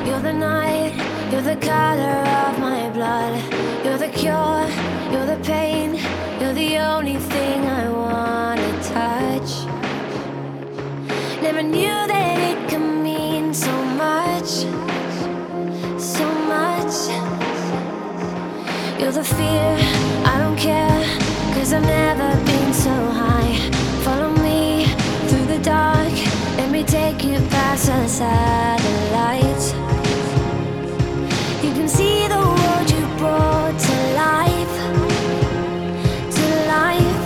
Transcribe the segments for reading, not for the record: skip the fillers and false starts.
You're the night, you're the color of my blood. You're the cure, you're the pain. You're the only thing I wanna touch. Never knew that it could mean so much, so much. You're the fear, I don't care, 'cause I've never been so high. Follow me through the dark, let me take you past the satellites. You can see the world you brought to life, to life.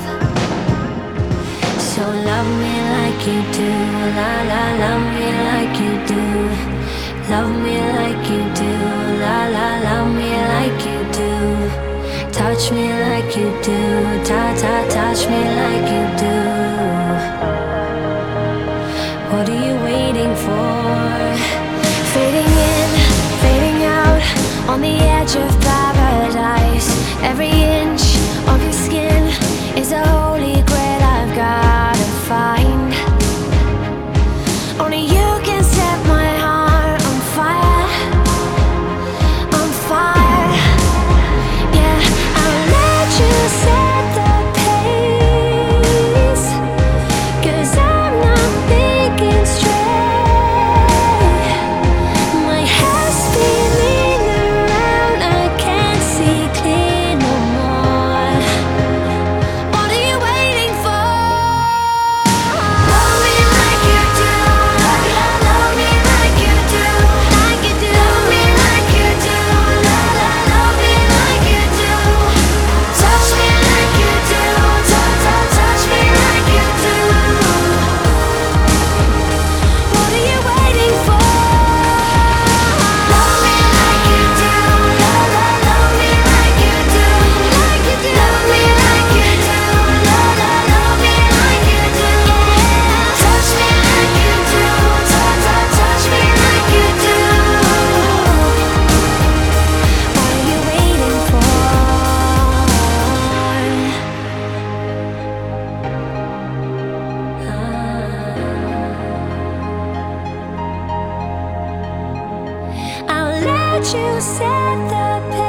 So love me like you do, la la, love me like you do. Love me like you do, la la, love me like you do. Touch me like you do, ta ta, touch me like you do. What are you waiting for? Fading in, fading out, on the edge of paradise. Every inch of your skin is a holy grail I've gotta find. Only you can set my heart on fire, on fire. Yeah, I'll let you set the pace, 'cause I'm not thinking straight. My head's spinning around, I can't see clear no more. What are you waiting for? Love me like you do, love me like you do, like you do. Love me like you do, love me like you do. Touch me like you do, touch me like you do. What are you waiting for? Love me like you do, love me like you do, like you do. Love me like you do, love me like you do. Touch me like you do, touch me like you do. What are you waiting for? I'll let you set the pace.